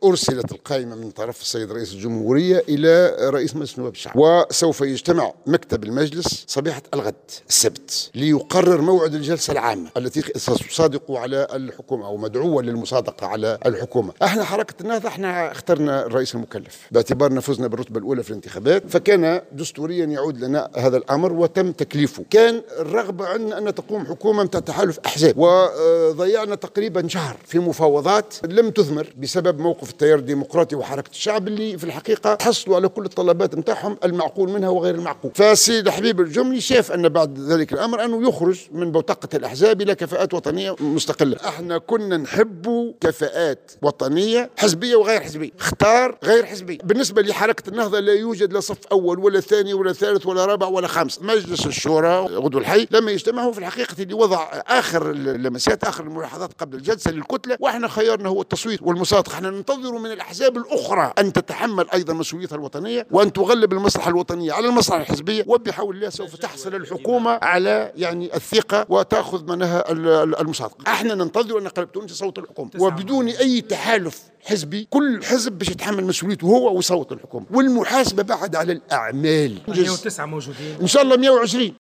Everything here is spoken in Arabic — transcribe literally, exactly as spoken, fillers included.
أرسلت القائمة من طرف السيد رئيس الجمهورية إلى رئيس مجلس نواب الشعب، وسوف يجتمع مكتب المجلس صبيحة الغد السبت ليقرر موعد الجلسة العامة التي ستصادق على الحكومة أو مدعوة للمصادقة على الحكومة. احنا حركة النهضة احنا اخترنا الرئيس المكلف باعتبارنا فزنا بالرتبة الأولى في الانتخابات، فكان دستوريا يعود لنا هذا الأمر وتم تكليفه. كان الرغبة عندنا أن تقوم حكومة متاع تحالف أحزاب، وضيعنا تقريبا شهر في مفاوضات لم تثمر بسبب موقف التيار الديمقراطي وحركة الشعب اللي في الحقيقة حصلوا على كل الطلبات نتاعهم المعقول منها وغير المعقول. فالسيد حبيب الجملي شاف أن بعد ذلك الأمر أنه يخرج من بوتقة الأحزاب إلى كفاءات وطنية مستقلة. احنا كنا نحب كفاءات وطنية حزبية وغير حزبية، اختار غير حزبي. بالنسبة لحركة النهضة لا يوجد لا صف أول ولا ثاني ولا ثالث ولا رابع ولا خامس. مجلس الشورى غدو الحي لما يجتمعوا في الحقيقة لوضع آخر اللمسات آخر الملاحظات قبل الجلسة للكتلة، واحنا خيارنا هو التصويت والمصادقة. احنا ننتظر من الأحزاب الأخرى أن تتحمل أيضا مسؤوليتها الوطنية وأن تغلب المصلحة الوطنية على المصلحة الحزبية، وبحول الله سوف تحصل الحكومة على يعني الثقة وتأخذ منها المصادقة. احنا ننتظر أن قلب تونس يصوت الحكومة وبدون أي تحالف حزبي، كل حزب باش يتحمل مسؤوليته هو ويصوت الحكومة، والمحاسبة بعد على الأعمال. مئة وتسعة موجودين إن شاء الله مئة وعشرين.